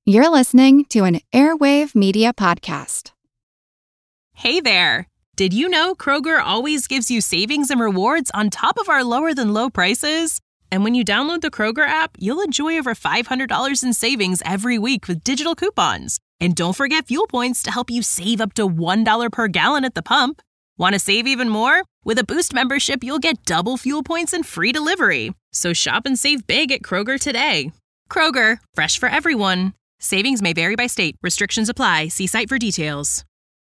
You're listening to an Airwave Media Podcast. Hey there! Did you know Kroger always gives you savings and rewards on top of our lower-than-low prices? And when you download the Kroger app, you'll enjoy over $500 in savings every week with digital coupons. And don't forget fuel points to help you save up to $1 per gallon at the pump. Want to save even more? With a Boost membership, you'll get double fuel points and free delivery. So shop and save big at Kroger today. Kroger, fresh for everyone. Savings may vary by state. Restrictions apply. See site for details.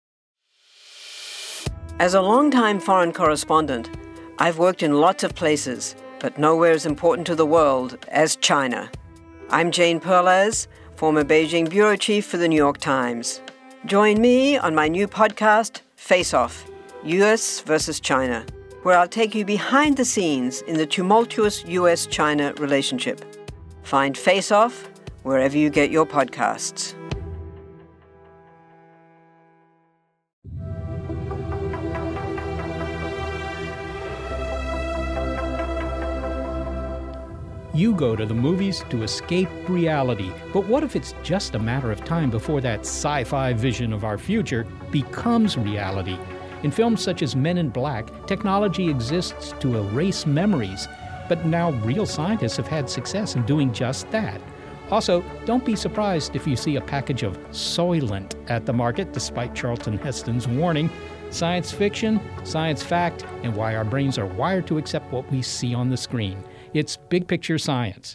As a longtime foreign correspondent, I've worked in lots of places, but nowhere as important to the world as China. I'm Jane Perlez, former Beijing bureau chief for the New York Times. Join me on my new podcast, Face Off, U.S. versus China, where I'll take you behind the scenes in the tumultuous U.S.-China relationship. Find Face Off wherever you get your podcasts. You go to the movies to escape reality, but what if it's just a matter of time before that sci-fi vision of our future becomes reality? In films such as Men in Black, technology exists to erase memories, but now real scientists have had success in doing just that. Also, don't be surprised if you see a package of Soylent at the market, despite Charlton Heston's warning. Science fiction, science fact, and why our brains are wired to accept what we see on the screen. It's Big Picture Science.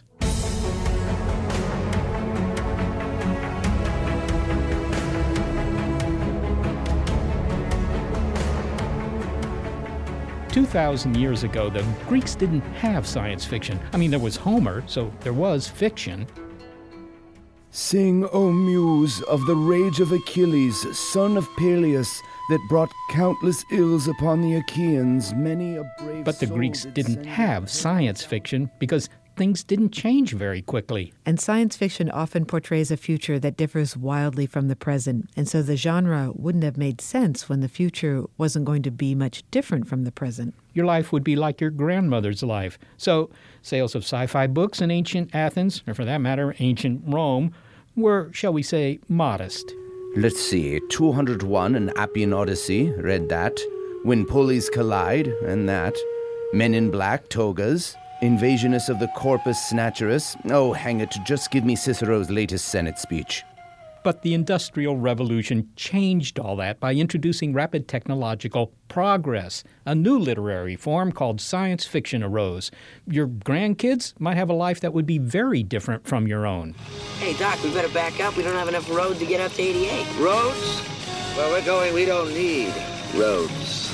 "2,000 years ago, the Greeks didn't have science fiction. I mean, there was Homer, so there was fiction. Sing, O Muse, of the rage of Achilles, son of Peleus, that brought countless ills upon the Achaeans, many a brave But the soul Greeks did didn't send have science fiction because things didn't change very quickly. And science fiction often portrays a future that differs wildly from the present, and so the genre wouldn't have made sense when the future wasn't going to be much different from the present. Your life would be like your grandmother's life. So, sales of sci-fi books in ancient Athens, or for that matter, ancient Rome, were, shall we say, modest. Let's see, 201, An Appian Odyssey, read that. When Pulleys Collide, and that. Men in Black, togas. Invasionist of the Corpus Snatcherus. Oh, hang it, just give me Cicero's latest Senate speech. But the Industrial Revolution changed all that by introducing rapid technological progress. A new literary form called science fiction arose. Your grandkids might have a life that would be very different from your own. Hey, Doc, we better back up. We don't have enough road to get up to 88. Roads? Where we're going, we don't need roads.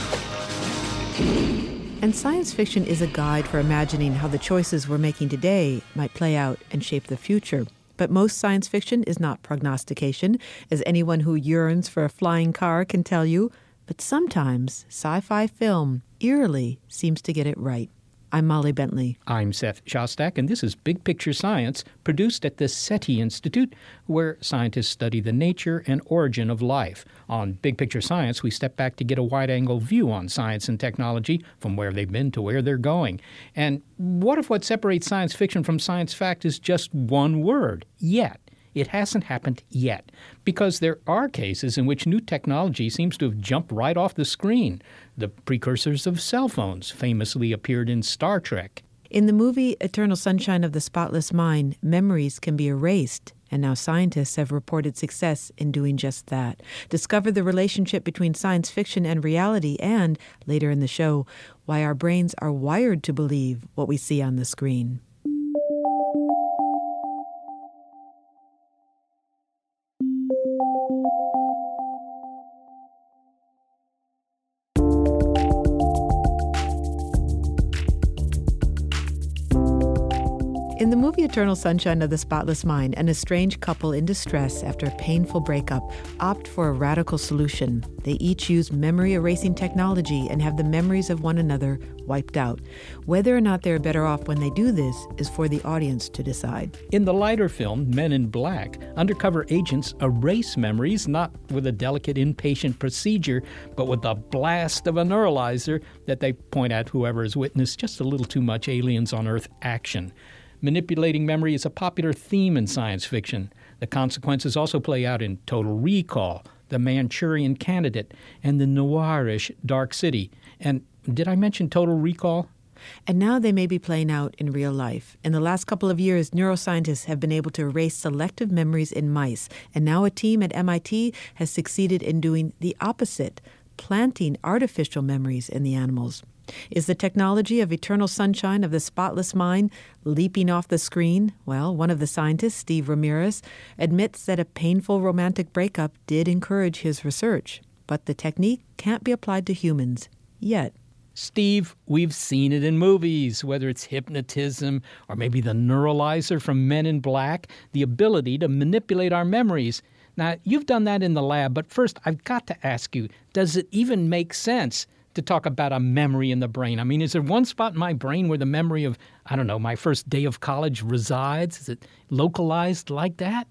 And science fiction is a guide for imagining how the choices we're making today might play out and shape the future. But most science fiction is not prognostication, as anyone who yearns for a flying car can tell you. But sometimes sci-fi film eerily seems to get it right. I'm Molly Bentley. I'm Seth Shostak, and this is Big Picture Science, produced at the SETI Institute, where scientists study the nature and origin of life. On Big Picture Science, we step back to get a wide-angle view on science and technology, from where they've been to where they're going. And what if what separates science fiction from science fact is just one word? Yet. It hasn't happened yet, because there are cases in which new technology seems to have jumped right off the screen. The precursors of cell phones famously appeared in Star Trek. In the movie Eternal Sunshine of the Spotless Mind, memories can be erased, and now scientists have reported success in doing just that. Discover the relationship between science fiction and reality, and, later in the show, why our brains are wired to believe what we see on the screen. In the movie Eternal Sunshine of the Spotless Mind, an estranged couple in distress after a painful breakup opt for a radical solution. They each use memory-erasing technology and have the memories of one another wiped out. Whether or not they're better off when they do this is for the audience to decide. In the lighter film, Men in Black, undercover agents erase memories not with a delicate inpatient procedure, but with the blast of a neuralizer that they point at whoever has witnessed just a little too much aliens on Earth action. Manipulating memory is a popular theme in science fiction. The consequences also play out in Total Recall, The Manchurian Candidate, and the noirish Dark City. And did I mention Total Recall? And now they may be playing out in real life. In the last couple of years, neuroscientists have been able to erase selective memories in mice. And now a team at MIT has succeeded in doing the opposite, planting artificial memories in the animals. Is the technology of eternal sunshine of the spotless mind leaping off the screen? Well, one of the scientists, Steve Ramirez, admits that a painful romantic breakup did encourage his research. But the technique can't be applied to humans yet. Steve, we've seen it in movies, whether it's hypnotism or maybe the neuralizer from Men in Black, the ability to manipulate our memories. Now, you've done that in the lab, but first I've got to ask you, does it even make sense to talk about a memory in the brain? I mean, is there one spot in my brain where the memory of, my first day of college resides? Is it localized like that?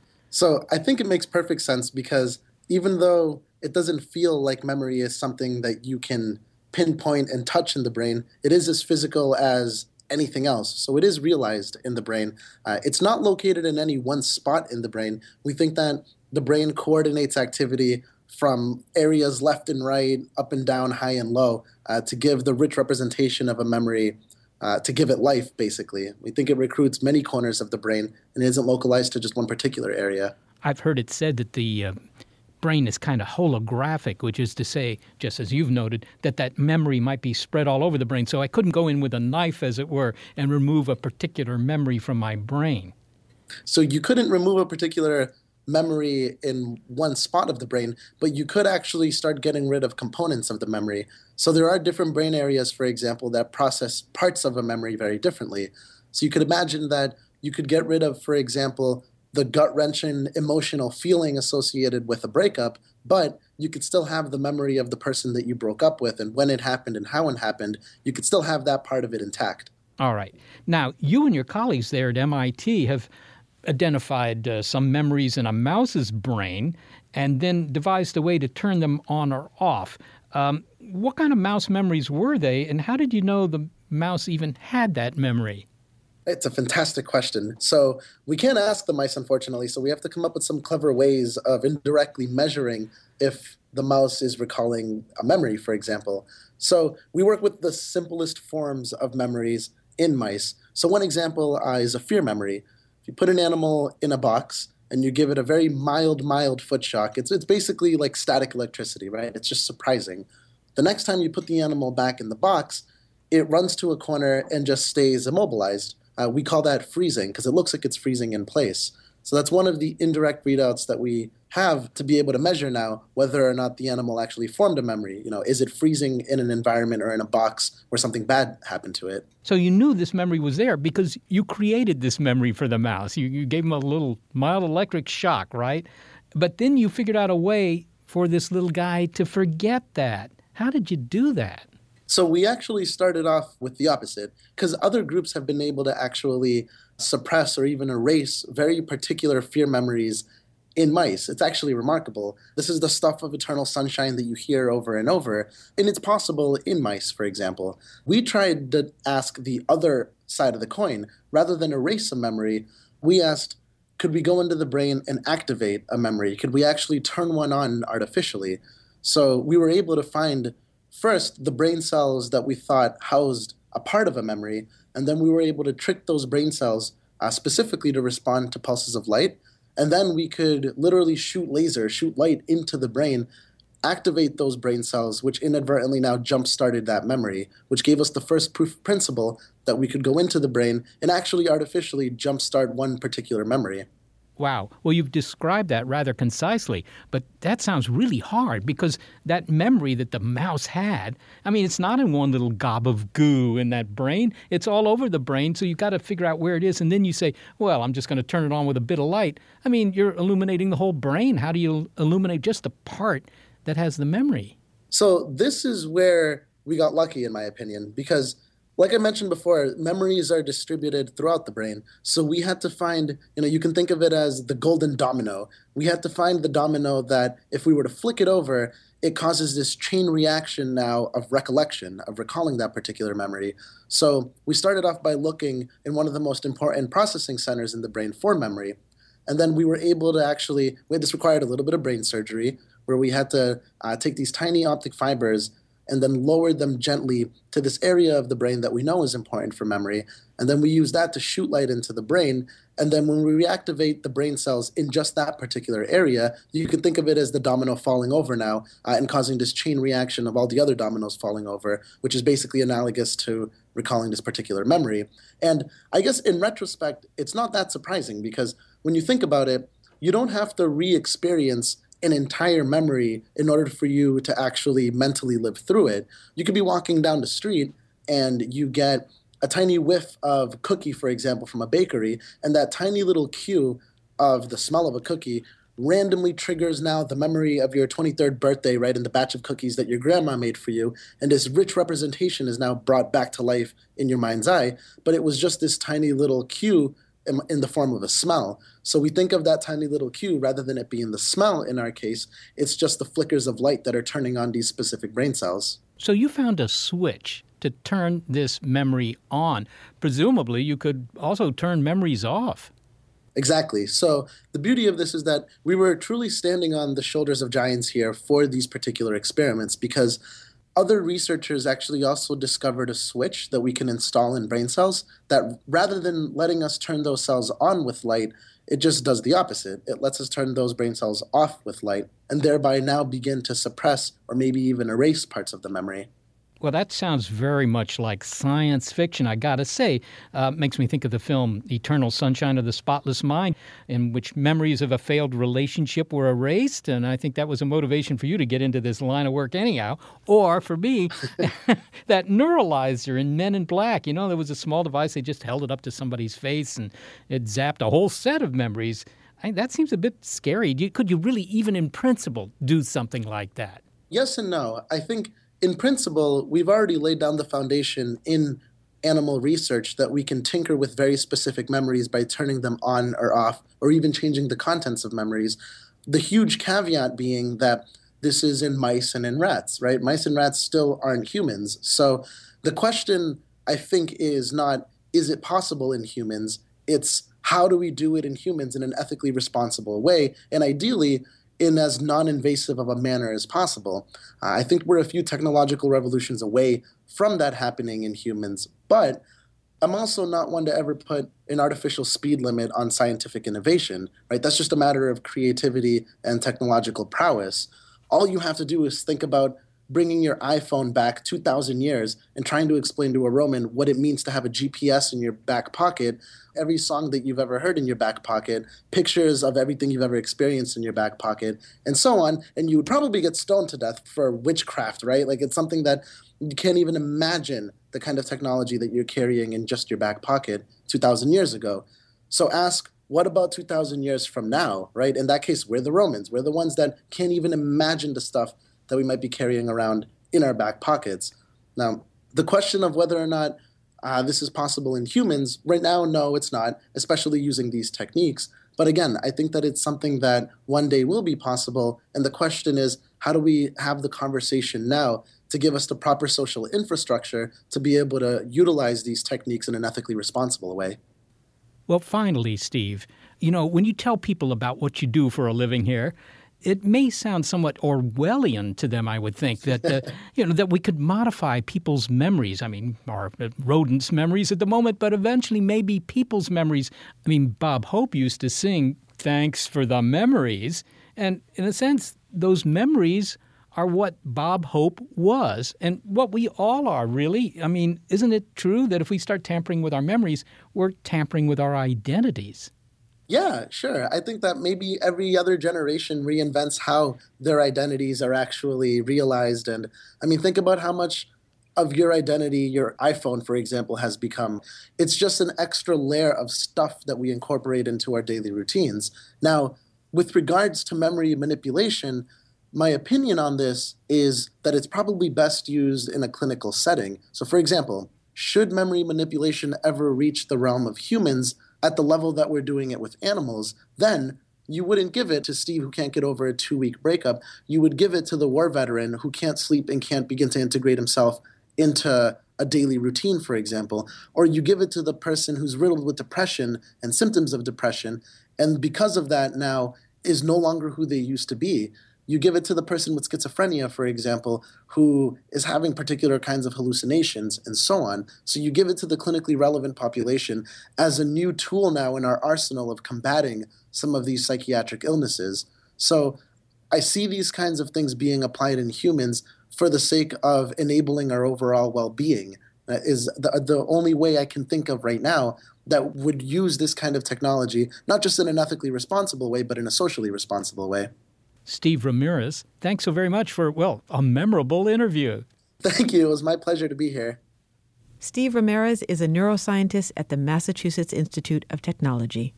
So I think it makes perfect sense because even though it doesn't feel like memory is something that you can pinpoint and touch in the brain, it is as physical as anything else. So it is realized in the brain. It's not located in any one spot in the brain. We think that the brain coordinates activity from areas left and right, up and down, high and low, to give the rich representation of a memory, to give it life, basically. We think it recruits many corners of the brain and isn't localized to just one particular area. I've heard it said that the brain is kind of holographic, which is to say, just as you've noted, that memory might be spread all over the brain. So I couldn't go in with a knife, as it were, and remove a particular memory from my brain. So you couldn't remove a particular memory in one spot of the brain, but you could actually start getting rid of components of the memory. So there are different brain areas, for example, that process parts of a memory very differently. So you could imagine that you could get rid of, for example, the gut-wrenching emotional feeling associated with a breakup, but you could still have the memory of the person that you broke up with and when it happened and how it happened. You could still have that part of it intact. All right. Now, you and your colleagues there at MIT have identified some memories in a mouse's brain and then devised a way to turn them on or off. What kind of mouse memories were they, and how did you know the mouse even had that memory? It's a fantastic question. So we can't ask the mice, unfortunately, so we have to come up with some clever ways of indirectly measuring if the mouse is recalling a memory, for example. So we work with the simplest forms of memories in mice. So one example is a fear memory. If you put an animal in a box and you give it a very mild foot shock, it's basically like static electricity, right? It's just surprising. The next time you put the animal back in the box, it runs to a corner and just stays immobilized. We call that freezing because it looks like it's freezing in place. So that's one of the indirect readouts that we have to be able to measure now whether or not the animal actually formed a memory. Is it freezing in an environment or in a box where something bad happened to it? So you knew this memory was there because you created this memory for the mouse. You gave him a little mild electric shock, right? But then you figured out a way for this little guy to forget that. How did you do that? So we actually started off with the opposite because other groups have been able to actually suppress or even erase very particular fear memories in mice. It's actually remarkable. This is the stuff of eternal sunshine that you hear over and over, and it's possible in mice, for example. We tried to ask the other side of the coin. Rather than erase a memory, we asked, could we go into the brain and activate a memory? Could we actually turn one on artificially? So we were able to find first the brain cells that we thought housed a part of a memory, and then we were able to trick those brain cells specifically to respond to pulses of light. And then we could literally shoot light into the brain, activate those brain cells, which inadvertently now jump-started that memory, which gave us the first proof of principle that we could go into the brain and actually artificially jump-start one particular memory. Wow. Well, you've described that rather concisely, but that sounds really hard because that memory that the mouse had, it's not in one little gob of goo in that brain. It's all over the brain, so you've got to figure out where it is, and then you say, well, I'm just going to turn it on with a bit of light. You're illuminating the whole brain. How do you illuminate just the part that has the memory? So this is where we got lucky, in my opinion, because like I mentioned before, memories are distributed throughout the brain. So we had to find, you can think of it as the golden domino. We had to find the domino that if we were to flick it over, it causes this chain reaction now of recollection, of recalling that particular memory. So we started off by looking in one of the most important processing centers in the brain for memory. And then we were able to this required a little bit of brain surgery, where we had to take these tiny optic fibers and then lower them gently to this area of the brain that we know is important for memory. And then we use that to shoot light into the brain. And then when we reactivate the brain cells in just that particular area, you can think of it as the domino falling over now and causing this chain reaction of all the other dominoes falling over, which is basically analogous to recalling this particular memory. And I guess in retrospect, it's not that surprising, because when you think about it, you don't have to re-experience an entire memory in order for you to actually mentally live through it. You could be walking down the street and you get a tiny whiff of cookie, for example, from a bakery, and that tiny little cue of the smell of a cookie randomly triggers now the memory of your 23rd birthday, right, in the batch of cookies that your grandma made for you, and this rich representation is now brought back to life in your mind's eye, but it was just this tiny little cue in the form of a smell. So we think of that tiny little cue, rather than it being the smell in our case, it's just the flickers of light that are turning on these specific brain cells. So you found a switch to turn this memory on. Presumably you could also turn memories off. Exactly. So the beauty of this is that we were truly standing on the shoulders of giants here for these particular experiments, because other researchers actually also discovered a switch that we can install in brain cells that, rather than letting us turn those cells on with light, it just does the opposite. It lets us turn those brain cells off with light and thereby now begin to suppress or maybe even erase parts of the memory. Well, that sounds very much like science fiction, I gotta say. Makes me think of the film Eternal Sunshine of the Spotless Mind, in which memories of a failed relationship were erased, and I think that was a motivation for you to get into this line of work anyhow. Or, for me, that neuralizer in Men in Black. You know, there was a small device, they just held it up to somebody's face, and it zapped a whole set of memories. That seems a bit scary. Could you really, even in principle, do something like that? Yes and no. I think in principle, we've already laid down the foundation in animal research that we can tinker with very specific memories by turning them on or off, or even changing the contents of memories. The huge caveat being that this is in mice and in rats, right? Mice and rats still aren't humans. So the question, I think, is not, is it possible in humans? It's, how do we do it in humans in an ethically responsible way? And ideally, in as non-invasive of a manner as possible. I think we're a few technological revolutions away from that happening in humans, but I'm also not one to ever put an artificial speed limit on scientific innovation, right? That's just a matter of creativity and technological prowess. All you have to do is think about bringing your iPhone back 2,000 years and trying to explain to a Roman what it means to have a GPS in your back pocket, every song that you've ever heard in your back pocket, pictures of everything you've ever experienced in your back pocket, and so on. And you would probably get stoned to death for witchcraft, right? Like, it's something that you can't even imagine, the kind of technology that you're carrying in just your back pocket 2,000 years ago. So ask, what about 2,000 years from now, right? In that case, we're the Romans. We're the ones that can't even imagine the stuff that we might be carrying around in our back pockets. Now, the question of whether or not this is possible in humans, right now, no, it's not, especially using these techniques. But again, I think that it's something that one day will be possible. And the question is, how do we have the conversation now to give us the proper social infrastructure to be able to utilize these techniques in an ethically responsible way? Well, finally, Steve, when you tell people about what you do for a living here, it may sound somewhat Orwellian to them, I would think, that that we could modify people's memories. I mean, our rodents' memories at the moment, but eventually maybe people's memories. I mean, Bob Hope used to sing, "Thanks for the memories," and in a sense, those memories are what Bob Hope was and what we all are, really. I mean, isn't it true that if we start tampering with our memories, we're tampering with our identities? Yeah, sure. I think that maybe every other generation reinvents how their identities are actually realized. And I mean, think about how much of your identity your iPhone, for example, has become. It's just an extra layer of stuff that we incorporate into our daily routines. Now, with regards to memory manipulation, my opinion on this is that it's probably best used in a clinical setting. So, for example, should memory manipulation ever reach the realm of humans at the level that we're doing it with animals, then you wouldn't give it to Steve who can't get over a 2-week breakup. You would give it to the war veteran who can't sleep and can't begin to integrate himself into a daily routine, for example. Or you give it to the person who's riddled with depression and symptoms of depression And because of that now is no longer who they used to be. You give it to the person with schizophrenia, for example, who is having particular kinds of hallucinations and so on. So you give it to the clinically relevant population as a new tool now in our arsenal of combating some of these psychiatric illnesses. So I see these kinds of things being applied in humans for the sake of enabling our overall well-being. That is the only way I can think of right now that would use this kind of technology, not just in an ethically responsible way, but in a socially responsible way. Steve Ramirez, thanks so very much for, well, a memorable interview. Thank you. It was my pleasure to be here. Steve Ramirez is a neuroscientist at the Massachusetts Institute of Technology.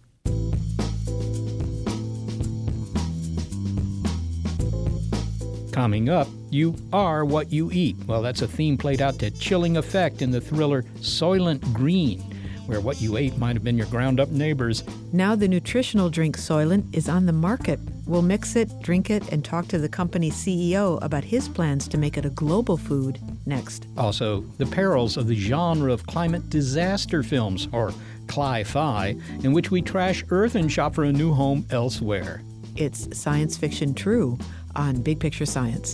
Coming up, you are what you eat. Well, that's a theme played out to chilling effect in the thriller Soylent Green, where what you ate might have been your ground-up neighbors. Now the nutritional drink Soylent is on the market. We'll mix it, drink it, and talk to the company's CEO about his plans to make it a global food next. Also, the perils of the genre of climate disaster films, or cli-fi, in which we trash Earth and shop for a new home elsewhere. It's Science Fiction True on Big Picture Science.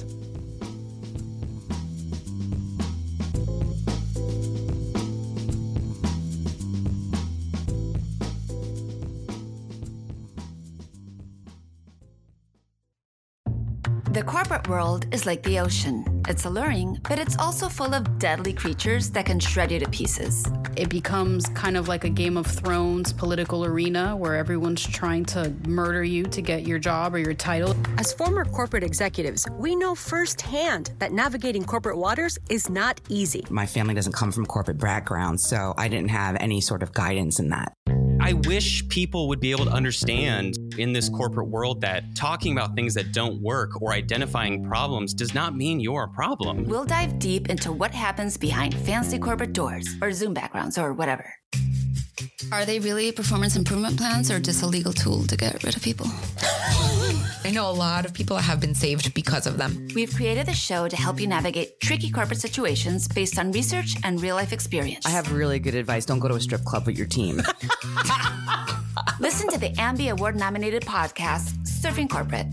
The corporate world is like the ocean. It's alluring, but it's also full of deadly creatures that can shred you to pieces. It becomes kind of like a Game of Thrones political arena where everyone's trying to murder you to get your job or your title. As former corporate executives, we know firsthand that navigating corporate waters is not easy. My family doesn't come from corporate background, so I didn't have any sort of guidance in that. I wish people would be able to understand in this corporate world that talking about things that don't work or identifying problems does not mean you're a problem. We'll dive deep into what happens behind fancy corporate doors or Zoom backgrounds or whatever. Are they really performance improvement plans or just a legal tool to get rid of people? I know a lot of people have been saved because of them. We've created a show to help you navigate tricky corporate situations based on research and real-life experience. I have really good advice. Don't go to a strip club with your team. Listen to the Ambie Award-nominated podcast, Surfing Corporate.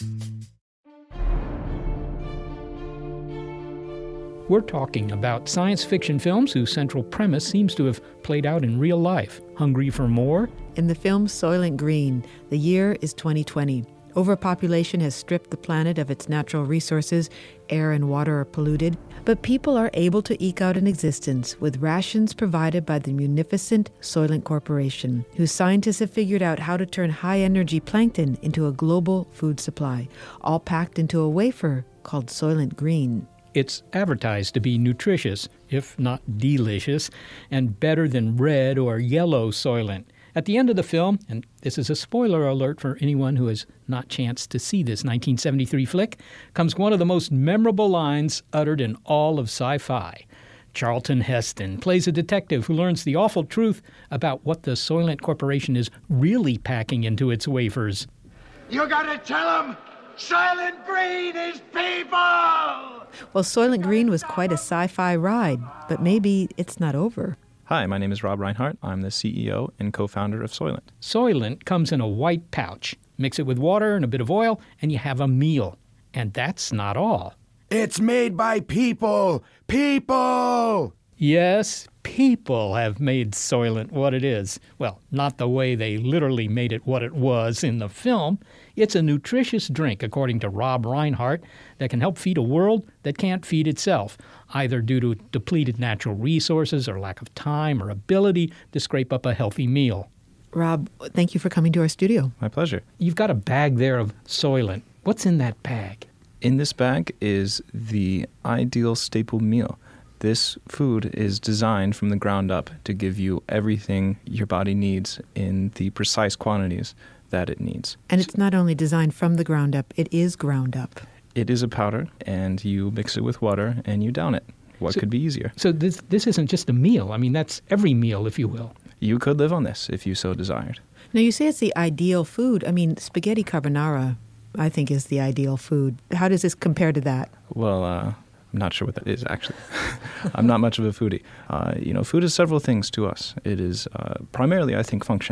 We're talking about science fiction films whose central premise seems to have played out in real life. Hungry for more? In the film Soylent Green, the year is 2020. Overpopulation has stripped the planet of its natural resources. Air and water are polluted. But people are able to eke out an existence with rations provided by the munificent Soylent Corporation, whose scientists have figured out how to turn high-energy plankton into a global food supply, all packed into a wafer called Soylent Green. It's advertised to be nutritious, if not delicious, and better than red or yellow Soylent. At the end of the film, and this is a spoiler alert for anyone who has not chanced to see this 1973 flick, comes one of the most memorable lines uttered in all of sci-fi. Charlton Heston plays a detective who learns the awful truth about what the Soylent Corporation is really packing into its wafers. You gotta tell them Soylent Green is people! Well, Soylent Green was quite a sci-fi ride, but maybe it's not over. Hi, my name is Rob Reinhart. I'm the CEO and co-founder of Soylent. Soylent comes in a white pouch. Mix it with water and a bit of oil, and you have a meal. And that's not all. It's made by people! People! Yes, people have made Soylent what it is. Well, not the way they literally made it what it was in the film. It's a nutritious drink, according to Rob Reinhart, that can help feed a world that can't feed itself, either due to depleted natural resources or lack of time or ability to scrape up a healthy meal. Rob, thank you for coming to our studio. My pleasure. You've got a bag there of Soylent. What's in that bag? In this bag is the ideal staple meal. This food is designed from the ground up to give you everything your body needs in the precise quantities that it needs. And it's not only designed from the ground up, it is ground up. It is a powder, and you mix it with water, and you down it. What could be easier? So this isn't just a meal. I mean, that's every meal, if you will. You could live on this if you so desired. Now, you say it's the ideal food. I mean, spaghetti carbonara, I think, is the ideal food. How does this compare to that? Well, I'm not sure what that is, actually. I'm not much of a foodie. Food is several things to us. It is primarily, I think, function.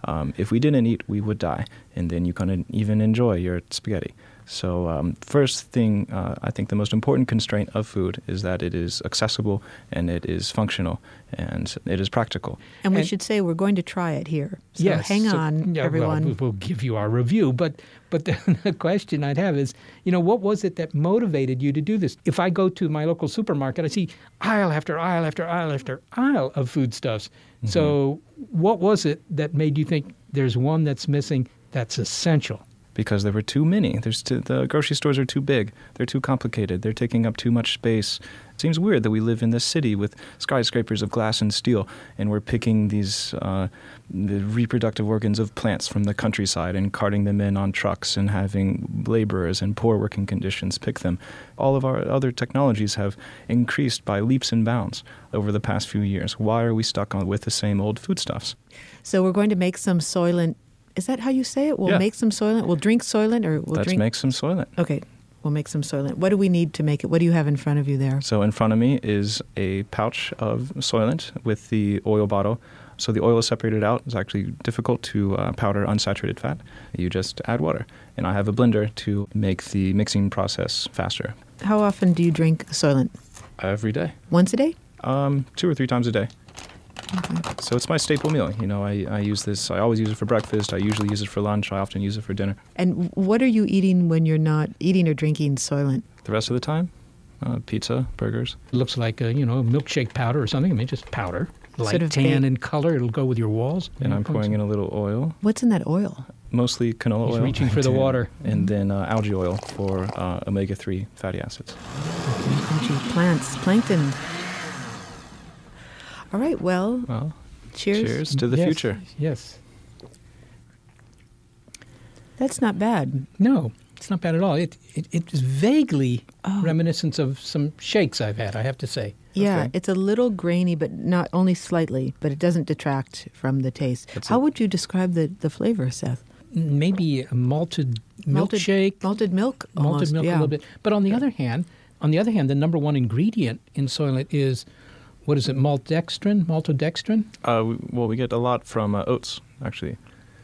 If we didn't eat, we would die, and then you couldn't even enjoy your spaghetti. So first thing, I think the most important constraint of food is that it is accessible and it is functional and it is practical. And we should say we're going to try it here. So yes, hang on, everyone. Well, we'll give you our review, but the question I'd have is, what was it that motivated you to do this? If I go to my local supermarket, I see aisle after aisle after aisle after aisle of foodstuffs. Mm-hmm. So what was it that made you think there's one that's missing that's essential? Because there were too many. The grocery stores are too big. They're too complicated. They're taking up too much space. It seems weird that we live in this city with skyscrapers of glass and steel, and we're picking these the reproductive organs of plants from the countryside and carting them in on trucks and having laborers in poor working conditions pick them. All of our other technologies have increased by leaps and bounds over the past few years. Why are we stuck with the same old foodstuffs? So we're going to make some Soylent. Is that how you say it? We'll make some Soylent? We'll drink Soylent? Let's make some Soylent. Okay, we'll make some Soylent. What do we need to make it? What do you have in front of you there? So in front of me is a pouch of Soylent with the oil bottle. So the oil is separated out. It's actually difficult to powder unsaturated fat. You just add water. And I have a blender to make the mixing process faster. How often do you drink Soylent? Every day. Once a day? 2 or 3 times a day. Okay. So it's my staple meal. I use this. I always use it for breakfast. I usually use it for lunch. I often use it for dinner. And what are you eating when you're not eating or drinking Soylent? The rest of the time, pizza, burgers. It looks like a milkshake powder or something. I mean, just powder. Light sort of tan in color. It'll go with your walls. And I'm pouring in a little oil. What's in that oil? Mostly canola oil. He's reaching for the water. And then algae oil for omega-3 fatty acids. Algae, plants, plankton. All right, well, cheers. Cheers to the future. Yes. That's not bad. No, it's not bad at all. It is vaguely reminiscent of some shakes I've had, I have to say. Yeah, It's a little grainy, but not only slightly, but it doesn't detract from the taste. How would you describe the flavor, Seth? Maybe a malted milkshake. Malted milk? Malted milk a little bit. But on the other hand, the number one ingredient in Soylent is, what is it, maltodextrin? Well, we get a lot from oats, actually.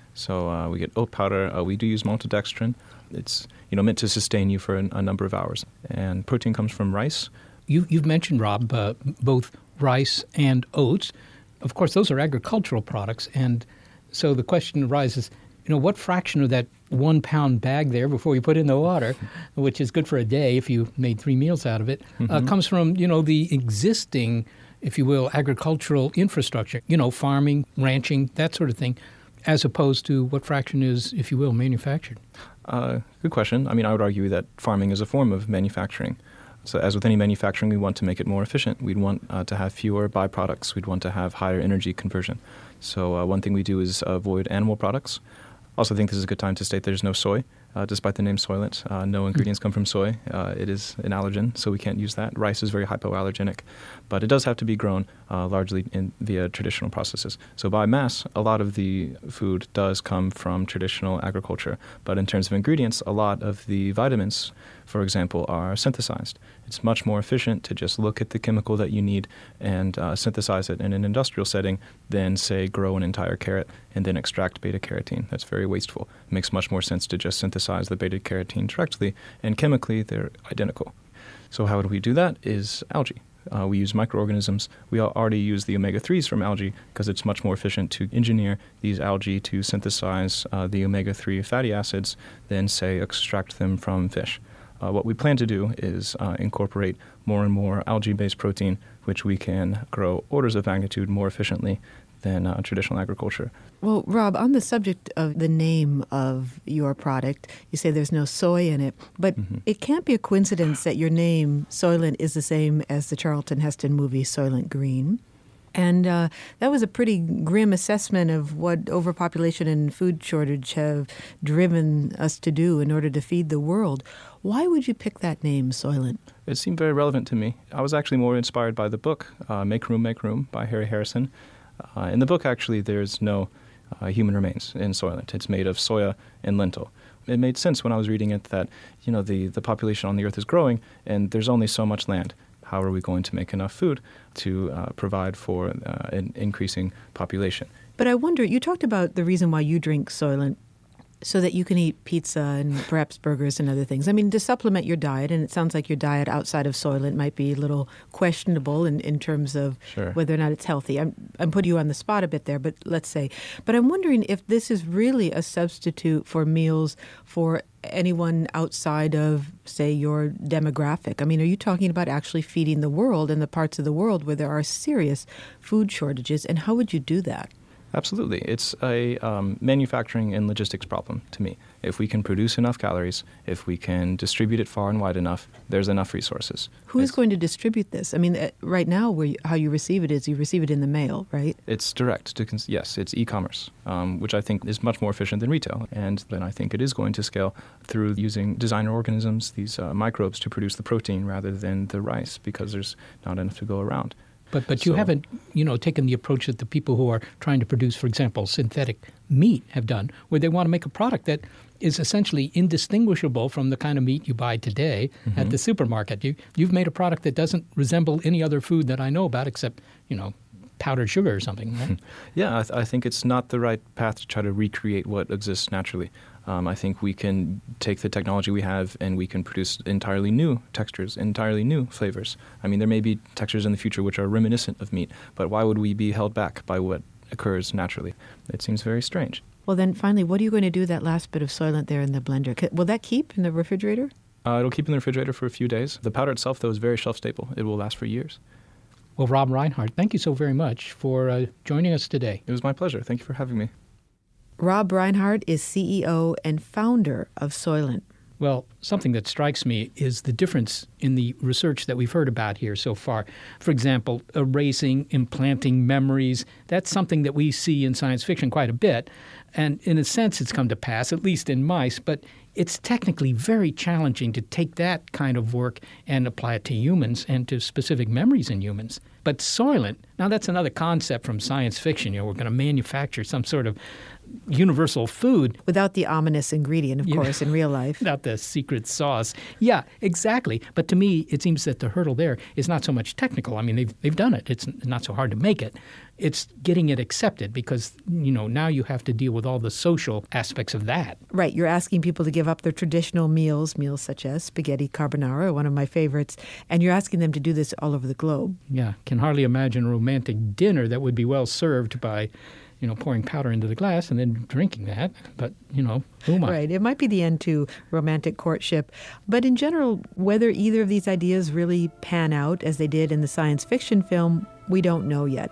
So we get oat powder. We do use maltodextrin. It's meant to sustain you for a number of hours. And protein comes from rice. You've mentioned, Rob, both rice and oats. Of course, those are agricultural products. And so the question arises, what fraction of that 1 pound bag there before you put in the water, which is good for a day if you made 3 meals out of it, comes from, the existing, if you will, agricultural infrastructure, farming, ranching, that sort of thing, as opposed to what fraction is, if you will, manufactured? Good question. I mean, I would argue that farming is a form of manufacturing. So as with any manufacturing, we want to make it more efficient. We'd want to have fewer byproducts. We'd want to have higher energy conversion. So one thing we do is avoid animal products. Also think this is a good time to state there's no soy, despite the name Soylent. No ingredients come from soy. It is an allergen, so we can't use that. Rice is very hypoallergenic, but it does have to be grown largely via traditional processes. So by mass, a lot of the food does come from traditional agriculture. But in terms of ingredients, a lot of the vitamins, for example, are synthesized. It's much more efficient to just look at the chemical that you need and synthesize it in an industrial setting than, say, grow an entire carrot and then extract beta-carotene. That's very wasteful. It makes much more sense to just synthesize the beta-carotene directly, and chemically they're identical. So how would we do that is algae. We use microorganisms. We already use the omega-3s from algae because it's much more efficient to engineer these algae to synthesize the omega-3 fatty acids than, say, extract them from fish. What we plan to do is incorporate more and more algae-based protein, which we can grow orders of magnitude more efficiently than traditional agriculture. Well, Rob, on the subject of the name of your product, you say there's no soy in it, but it can't be a coincidence that your name, Soylent, is the same as the Charlton Heston movie Soylent Green. And that was a pretty grim assessment of what overpopulation and food shortage have driven us to do in order to feed the world. Why would you pick that name, Soylent? It seemed very relevant to me. I was actually more inspired by the book, Make Room, by Harry Harrison. In the book, actually, there's no human remains in Soylent. It's made of soya and lentil. It made sense when I was reading it that, the population on the earth is growing and there's only so much land. How are we going to make enough food to provide for an increasing population? But I wonder, you talked about the reason why you drink Soylent, so that you can eat pizza and perhaps burgers and other things. I mean, to supplement your diet, and it sounds like your diet outside of Soylent might be a little questionable in terms of whether or not it's healthy. I'm putting you on the spot a bit there, but let's say. But I'm wondering if this is really a substitute for meals for anyone outside of, say, your demographic. I mean, are you talking about actually feeding the world in the parts of the world where there are serious food shortages, and how would you do that? Absolutely. It's a manufacturing and logistics problem to me. If we can produce enough calories, if we can distribute it far and wide enough, there's enough resources. Who is going to distribute this? I mean, right now, how you receive it is you receive it in the mail, right? It's direct. Yes, it's e-commerce, which I think is much more efficient than retail. And then I think it is going to scale through using designer organisms, these microbes, to produce the protein rather than the rice, because there's not enough to go around. But you haven't, taken the approach that the people who are trying to produce, for example, synthetic meat have done, where they want to make a product that is essentially indistinguishable from the kind of meat you buy today at the supermarket. You've made a product that doesn't resemble any other food that I know about except, powdered sugar or something. Right? Yeah, I think it's not the right path to try to recreate what exists naturally. I think we can take the technology we have and we can produce entirely new textures, entirely new flavors. I mean, there may be textures in the future which are reminiscent of meat, but why would we be held back by what occurs naturally? It seems very strange. Well, then finally, what are you going to do with that last bit of Soylent there in the blender? Will that keep in the refrigerator? It'll keep in the refrigerator for a few days. The powder itself, though, is very shelf stable. It will last for years. Well, Rob Reinhart, thank you so very much for joining us today. It was my pleasure. Thank you for having me. Rob Reinhart is CEO and founder of Soylent. Well, something that strikes me is the difference in the research that we've heard about here so far. For example, erasing, implanting memories. That's something that we see in science fiction quite a bit. And in a sense, it's come to pass, at least in mice. But it's technically very challenging to take that kind of work and apply it to humans and to specific memories in humans. But Soylent, now that's another concept from science fiction. We're going to manufacture some sort of universal food. Without the ominous ingredient, of course, in real life. Without the secret sauce. Yeah, exactly. But to me, it seems that the hurdle there is not so much technical. I mean, they've done it. It's not so hard to make it. It's getting it accepted because, now you have to deal with all the social aspects of that. Right. You're asking people to give up their traditional meals such as spaghetti carbonara, one of my favorites, and you're asking them to do this all over the globe. Yeah. Can hardly imagine a romantic dinner that would be well served by pouring powder into the glass and then drinking that. But, who am I? Right. It might be the end to romantic courtship. But in general, whether either of these ideas really pan out as they did in the science fiction film, we don't know yet.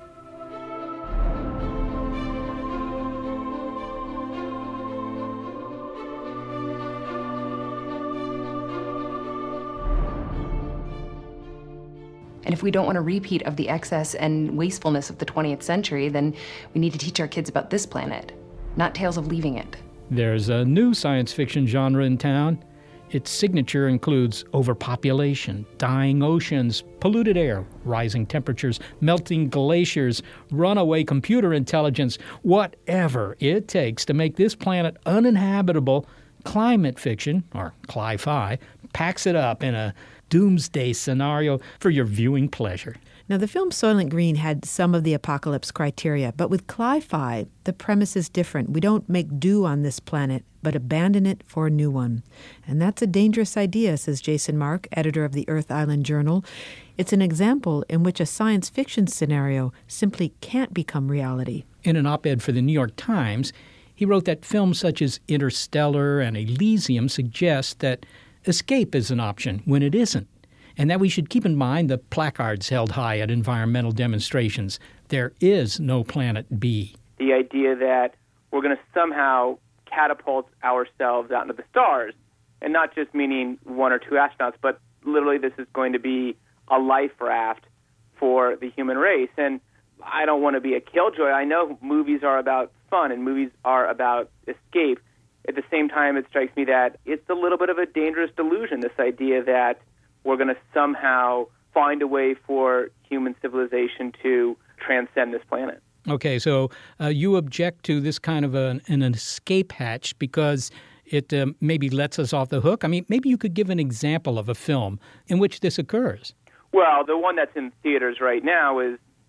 And if we don't want a repeat of the excess and wastefulness of the 20th century, then we need to teach our kids about this planet, not tales of leaving it. There's a new science fiction genre in town. Its signature includes overpopulation, dying oceans, polluted air, rising temperatures, melting glaciers, runaway computer intelligence, whatever it takes to make this planet uninhabitable. Climate fiction, or cli-fi, packs it up in a doomsday scenario for your viewing pleasure. Now, the film Soylent Green had some of the apocalypse criteria, but with cli-fi, the premise is different. We don't make do on this planet, but abandon it for a new one. And that's a dangerous idea, says Jason Mark, editor of the Earth Island Journal. It's an example in which a science fiction scenario simply can't become reality. In an op-ed for the New York Times, he wrote that films such as Interstellar and Elysium suggest that escape is an option when it isn't, and that we should keep in mind the placards held high at environmental demonstrations. There is no planet B. The idea that we're going to somehow catapult ourselves out into the stars, and not just meaning one or two astronauts, but literally this is going to be a life raft for the human race. And I don't want to be a killjoy. I know movies are about fun and movies are about escape. At the same time, it strikes me that it's a little bit of a dangerous delusion, this idea that we're going to somehow find a way for human civilization to transcend this planet. Okay, so you object to this kind of an escape hatch because it maybe lets us off the hook? I mean, maybe you could give an example of a film in which this occurs. Well, the one that's in theaters right now is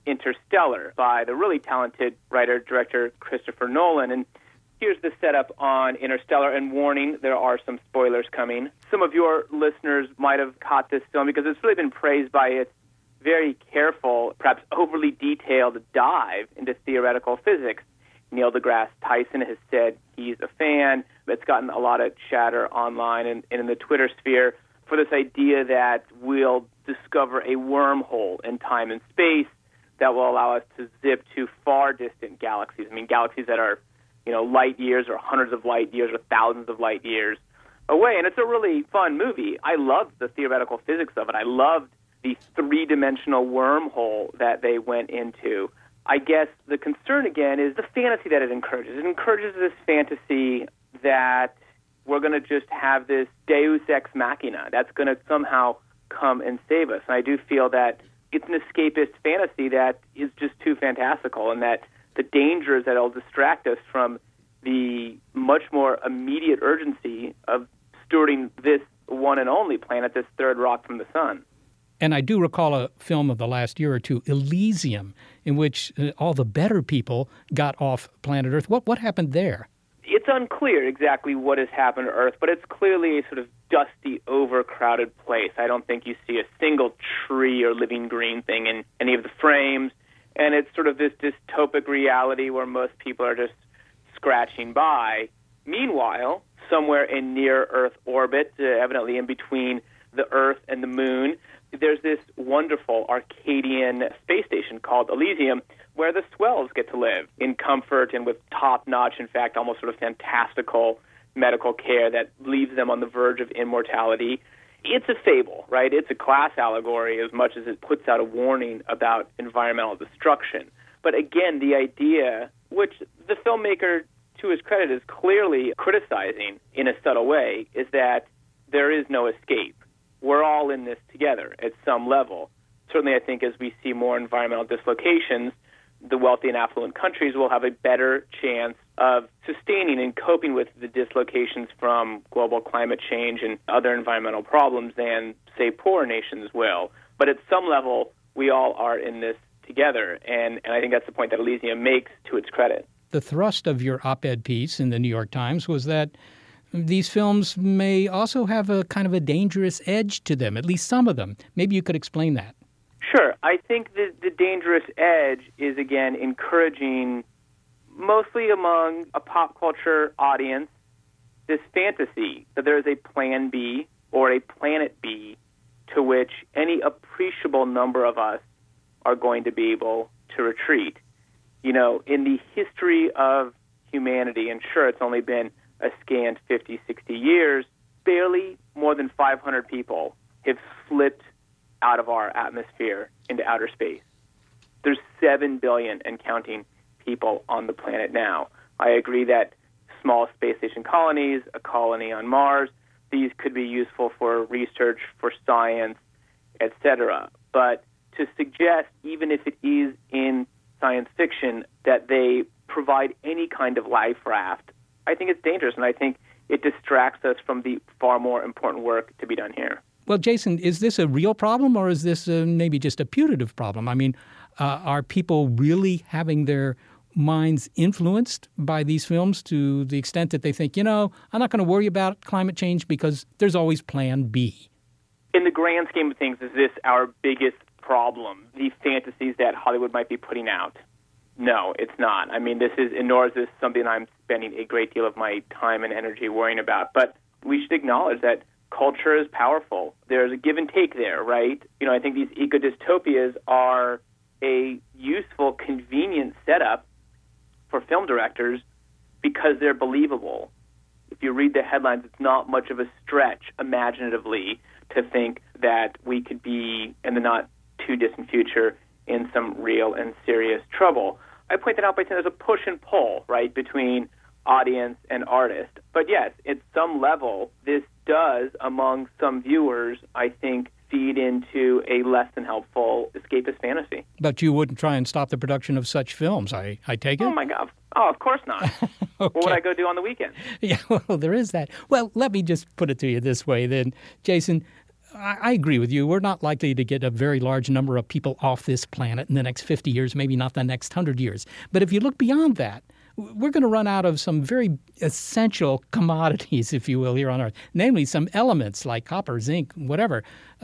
Interstellar by the really talented writer-director Christopher Nolan. And here's the setup on Interstellar, and warning, there are some spoilers coming. Some of your listeners might have caught this film because it's really been praised by its very careful, perhaps overly detailed dive into theoretical physics. Neil deGrasse Tyson has said he's a fan. It's gotten a lot of chatter online and in the Twitter sphere for this idea that we'll discover a wormhole in time and space that will allow us to zip to far distant galaxies. I mean, galaxies that are, light years or hundreds of light years or thousands of light years away. And it's a really fun movie. I loved the theoretical physics of it. I loved the three-dimensional wormhole that they went into. I guess the concern, again, is the fantasy that it encourages. It encourages this fantasy that we're going to just have this deus ex machina that's going to somehow come and save us. And I do feel that it's an escapist fantasy that is just too fantastical, and that the danger is that it'll distract us from the much more immediate urgency of stewarding this one and only planet, this third rock from the sun. And I do recall a film of the last year or two, Elysium, in which all the better people got off planet Earth. What happened there? It's unclear exactly what has happened to Earth, but it's clearly a sort of dusty, overcrowded place. I don't think you see a single tree or living green thing in any of the frames, and it's sort of this dystopic reality where most people are just scratching by. Meanwhile, somewhere in near-Earth orbit, evidently in between the Earth and the Moon, there's this wonderful Arcadian space station called Elysium, where the swells get to live in comfort and with top-notch, in fact, almost sort of fantastical medical care that leaves them on the verge of immortality. It's a fable, right? It's a class allegory as much as it puts out a warning about environmental destruction. But again, the idea, which the filmmaker, to his credit, is clearly criticizing in a subtle way, is that there is no escape. We're all in this together at some level. Certainly, I think as we see more environmental dislocations, the wealthy and affluent countries will have a better chance of sustaining and coping with the dislocations from global climate change and other environmental problems than, say, poorer nations will. But at some level, we all are in this together, and I think that's the point that Elysium makes to its credit. The thrust of your op-ed piece in the New York Times was that these films may also have a kind of a dangerous edge to them, at least some of them. Maybe you could explain that. Sure. I think the dangerous edge is, again, encouraging, mostly among a pop culture audience, this fantasy that there is a plan B or a planet B to which any appreciable number of us are going to be able to retreat. In the history of humanity, and sure, it's only been a scant 50, 60 years, barely more than 500 people have slipped out of our atmosphere into outer space. There's 7 billion and counting people on the planet now. I agree that small space station colonies, a colony on Mars, these could be useful for research, for science, etc. But to suggest, even if it is in science fiction, that they provide any kind of life raft, I think it's dangerous, and I think it distracts us from the far more important work to be done here. Well, Jason, is this a real problem, or is this maybe just a putative problem? I mean, are people really having their minds influenced by these films to the extent that they think, I'm not going to worry about climate change because there's always plan B? In the grand scheme of things, is this our biggest problem, the fantasies that Hollywood might be putting out? No, it's not. I mean, nor is this something I'm spending a great deal of my time and energy worrying about. But we should acknowledge that culture is powerful. There's a give and take there, right? I think these eco-dystopias are a useful, convenient setup for film directors because they're believable. If you read the headlines, it's not much of a stretch imaginatively to think that we could be, in the not-too-distant future, in some real and serious trouble. I point that out by saying there's a push and pull, right, between audience and artist. But yes, at some level, this does, among some viewers, I think, feed into a less than helpful escapist fantasy. But you wouldn't try and stop the production of such films, I take it? Oh, my God. Oh, of course not. Okay. What would I go do on the weekend? Yeah, well, there is that. Well, let me just put it to you this way then. Jason, I agree with you. We're not likely to get a very large number of people off this planet in the next 50 years, maybe not the next 100 years. But if you look beyond that, we're going to run out of some very essential commodities, if you will, here on Earth, namely some elements like copper, zinc, whatever,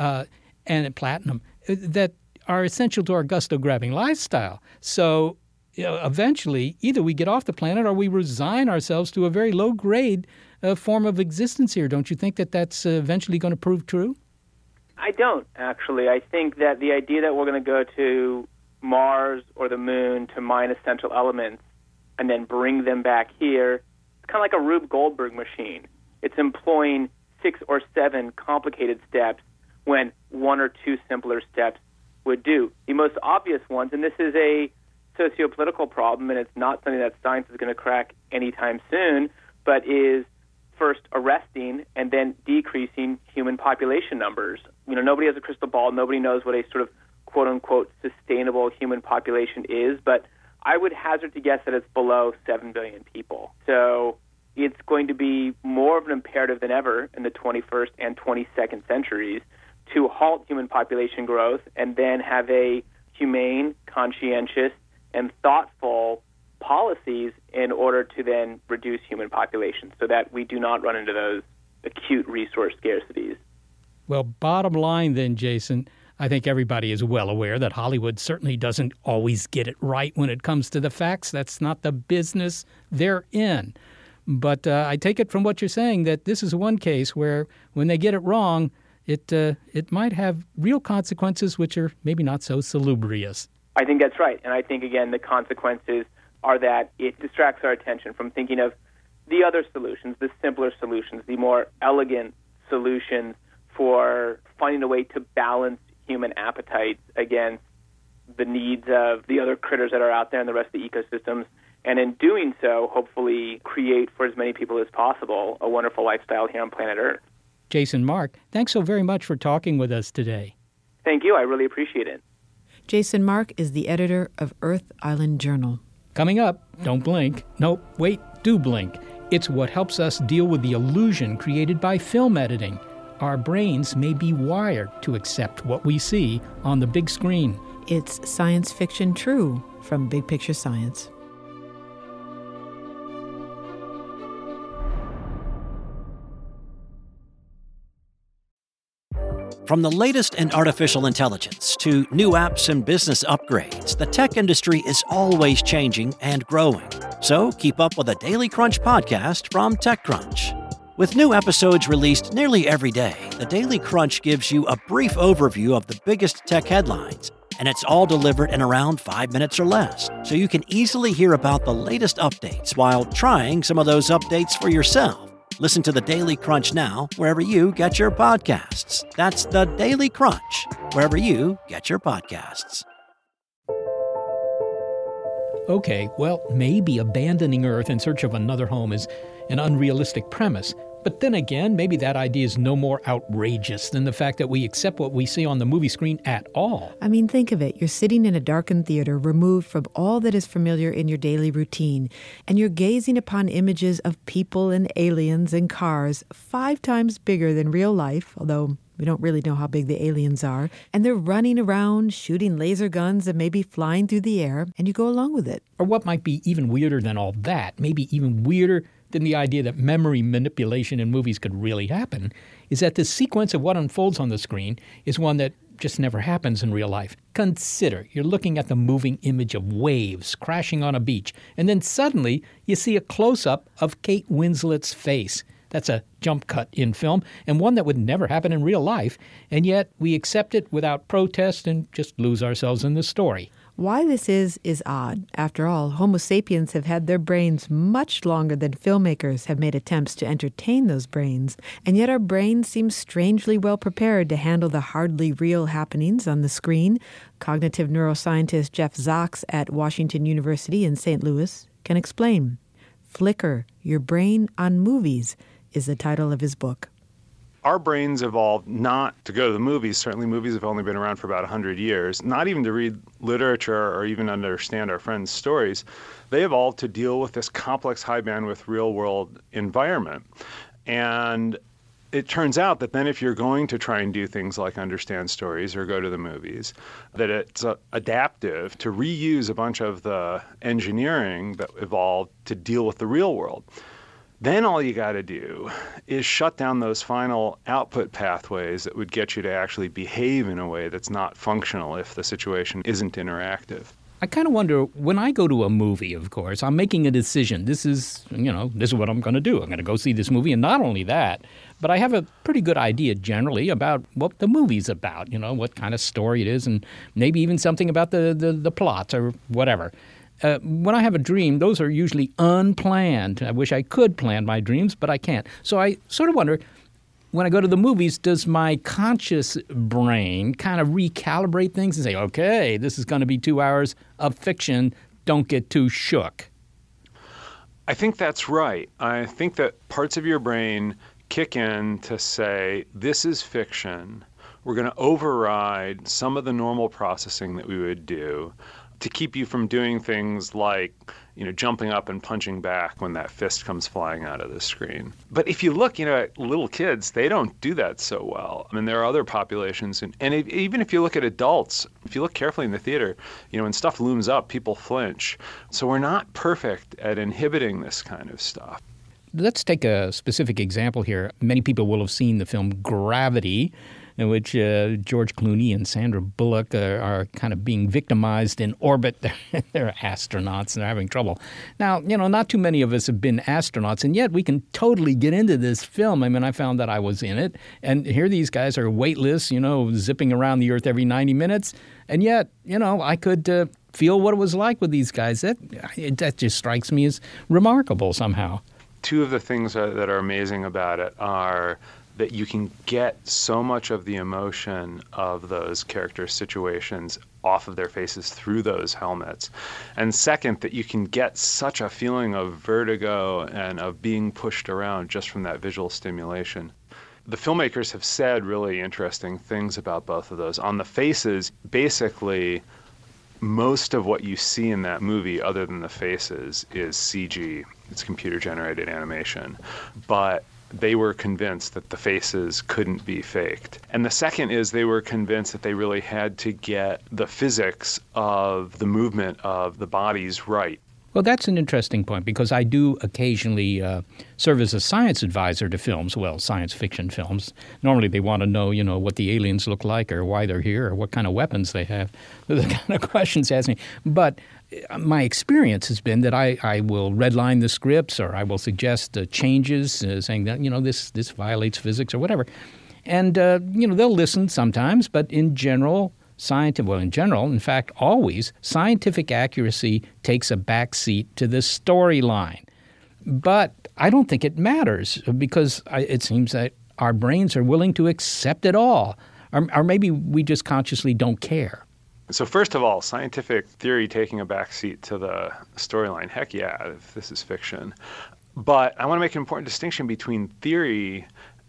and platinum that are essential to our gusto-grabbing lifestyle. So eventually, either we get off the planet or we resign ourselves to a very low-grade form of existence here. Don't you think that that's eventually going to prove true? I don't, actually. I think that the idea that we're going to go to Mars or the moon to mine essential elements and then bring them back here, it's kind of like a Rube Goldberg machine. It's employing 6 or 7 complicated steps when 1 or 2 simpler steps would do. The most obvious ones, and this is a socio-political problem, and it's not something that science is going to crack anytime soon, but is first arresting and then decreasing human population numbers. Nobody has a crystal ball. Nobody knows what a sort of quote-unquote sustainable human population is, but I would hazard to guess that it's below 7 billion people. So it's going to be more of an imperative than ever in the 21st and 22nd centuries to halt human population growth and then have a humane, conscientious, and thoughtful policies in order to then reduce human population so that we do not run into those acute resource scarcities. Well, bottom line then, Jason, I think everybody is well aware that Hollywood certainly doesn't always get it right when it comes to the facts. That's not the business they're in. But I take it from what you're saying that this is one case where when they get it wrong, it might have real consequences which are maybe not so salubrious. I think that's right. And I think, again, the consequences are that it distracts our attention from thinking of the other solutions, the simpler solutions, the more elegant solutions for finding a way to balance human appetites against the needs of the other critters that are out there and the rest of the ecosystems. And in doing so, hopefully create for as many people as possible a wonderful lifestyle here on planet Earth. Jason Mark, thanks so very much for talking with us today. Thank you. I really appreciate it. Jason Mark is the editor of Earth Island Journal. Coming up, don't blink. Nope, wait, do blink. It's what helps us deal with the illusion created by film editing. Our brains may be wired to accept what we see on the big screen. It's Science Fiction True from Big Picture Science. From the latest in artificial intelligence to new apps and business upgrades, the tech industry is always changing and growing. So keep up with the Daily Crunch podcast from TechCrunch. With new episodes released nearly every day, the Daily Crunch gives you a brief overview of the biggest tech headlines, and it's all delivered in around 5 minutes or less, so you can easily hear about the latest updates while trying some of those updates for yourself. Listen to the Daily Crunch now, wherever you get your podcasts. That's the Daily Crunch, wherever you get your podcasts. Okay, well, maybe abandoning Earth in search of another home is an unrealistic premise. But then again, maybe that idea is no more outrageous than the fact that we accept what we see on the movie screen at all. I mean, think of it. You're sitting in a darkened theater, removed from all that is familiar in your daily routine, and you're gazing upon images of people and aliens and cars 5 times bigger than real life, although we don't really know how big the aliens are, and they're running around, shooting laser guns and maybe flying through the air, and you go along with it. Or what might be even weirder than all that, maybe even weirder than the idea that memory manipulation in movies could really happen, is that the sequence of what unfolds on the screen is one that just never happens in real life. Consider, you're looking at the moving image of waves crashing on a beach, and then suddenly you see a close-up of Kate Winslet's face. That's a jump cut in film, and one that would never happen in real life, and yet we accept it without protest and just lose ourselves in the story. Why this is odd. After all, Homo sapiens have had their brains much longer than filmmakers have made attempts to entertain those brains, and yet our brains seem strangely well prepared to handle the hardly real happenings on the screen. Cognitive neuroscientist Jeff Zaks at Washington University in St. Louis can explain. Flicker, Your Brain on Movies is the title of his book. Our brains evolved not to go to the movies. Certainly movies have only been around for about 100 years, not even to read literature or even understand our friends' stories. They evolved to deal with this complex, high bandwidth, real world environment. And it turns out that then if you're going to try and do things like understand stories or go to the movies, that it's adaptive to reuse a bunch of the engineering that evolved to deal with the real world. Then all you got to do is shut down those final output pathways that would get you to actually behave in a way that's not functional if the situation isn't interactive. I kind of wonder, when I go to a movie, of course, I'm making a decision. This is what I'm going to do. I'm going to go see this movie. And not only that, but I have a pretty good idea generally about what the movie's about, what kind of story it is, and maybe even something about the plot or whatever. When I have a dream, those are usually unplanned. I wish I could plan my dreams, but I can't. So I sort of wonder, when I go to the movies, does my conscious brain kind of recalibrate things and say, okay, this is going to be 2 hours of fiction, don't get too shook? I think that's right. I think that parts of your brain kick in to say, this is fiction. We're going to override some of the normal processing that we would do to keep you from doing things like, jumping up and punching back when that fist comes flying out of the screen. But if you look, at little kids, they don't do that so well. I mean, there are other populations, and even if you look at adults, if you look carefully in the theater, when stuff looms up, people flinch. So we're not perfect at inhibiting this kind of stuff. Let's take a specific example here. Many people will have seen the film Gravity, in which George Clooney and Sandra Bullock are kind of being victimized in orbit. They're astronauts and they're having trouble. Now, not too many of us have been astronauts, and yet we can totally get into this film. I mean, I found that I was in it, and here these guys are weightless, zipping around the Earth every 90 minutes, and yet, I could feel what it was like with these guys. That just strikes me as remarkable somehow. Two of the things that are amazing about it are that you can get so much of the emotion of those character situations off of their faces through those helmets. And second, that you can get such a feeling of vertigo and of being pushed around just from that visual stimulation. The filmmakers have said really interesting things about both of those. On the faces, basically, most of what you see in that movie, other than the faces, is CG. It's computer-generated animation. But they were convinced that the faces couldn't be faked. And the second is they were convinced that they really had to get the physics of the movement of the bodies right. Well, that's an interesting point, because I do occasionally serve as a science advisor to films, science fiction films. Normally they want to know, what the aliens look like or why they're here or what kind of weapons they have. Those are the kind of questions they ask me. But my experience has been that I will redline the scripts, or I will suggest changes, saying that, this violates physics or whatever. And, they'll listen sometimes, but in general, in fact, always, scientific accuracy takes a back seat to the storyline. But I don't think it matters, because it seems that our brains are willing to accept it all. Or maybe we just consciously don't care. So first of all, scientific theory taking a backseat to the storyline, heck yeah, if this is fiction. But I want to make an important distinction between theory